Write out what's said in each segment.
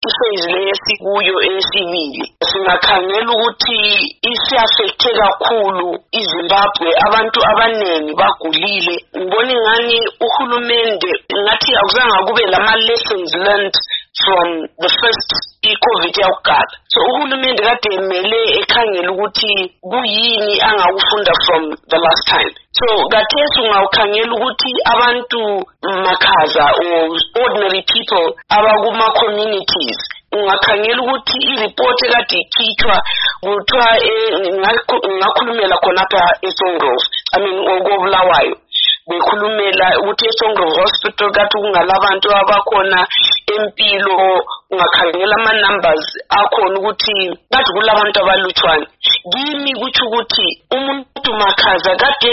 iphase lesikuyo esibili singakhangela ukuthi isiaffecte kakhulu iZimbabwe abantu abanengi bagulile ngibona ngani uhulumende ngathi akuzange kube lama lessons learned from the first iCovid yakuqala so uhulumende kade emele ekhangela ukuthi kuyini angakufunda from the last time so kathesi ungawukhangela ukuthi abantu makhaza or ordinary people abakuma communities ungakhangela ukuthi ireport ekade ikhitshwa kuthiwa ngakhulumela khonapha eSongrove okobulawayo bekhulumela ukuthi eSongrove Hospital kade kungalabantu abakhona empilo ungakhangela ama numbers akhona ukuthi kade kulabantu abalutshwana kimi kuthi ukuthi umuntu makhaza kade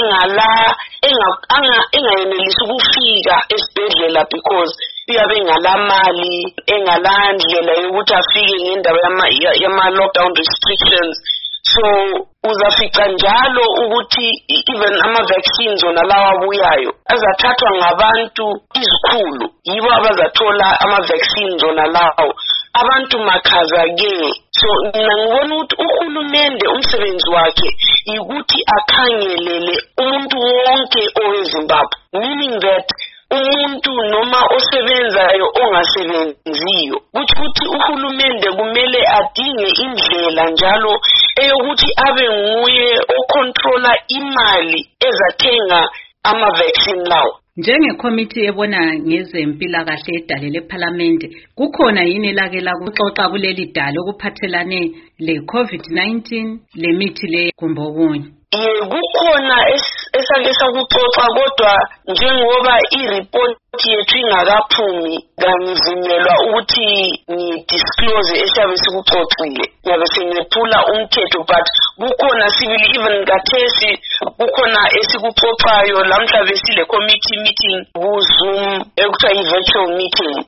engayenelisi ukufika esibhedlela because uyabe engalamali engalandlela yokuthi afike ngendaba yama lockdown restrictions so uzafica njalo ukuthi even ama vaccines ona lawa abuyayo azathathwa ngabantu izikhulu yibo abazathola ama vaccines ona lawo abantu makhaza ke so ngibona ukuthi uhulumende umsebenzi wakhe ukuthi akhangelele umuntu wonke oweZimbabwe meaning that umuntu noma osebenzayo ongasebenziyo ukuthi uhulumende kumele adinge indlela njalo eyokuthi abe nguye ocontrola imali ezathenga ama vaccine lawo njengecommittee ebona ngezempilakahle edalele eParliament kukhona yini lake la kuxoxa kuleli dalo okuphathelane leCovid-19 lemithi le kumbe okunye kukhona esake sakuxoxa kodwa njengoba ireport yethu ingakaphumi kangivunyelwa ukuthi ngidisclose esiyabe sikuxoxile ngabe sengephula umthetho but kukhona sibili even kathesi kukhona esikuxoxayo lamhla besile committee meeting ku Zoom ekuthiwa i-virtual meeting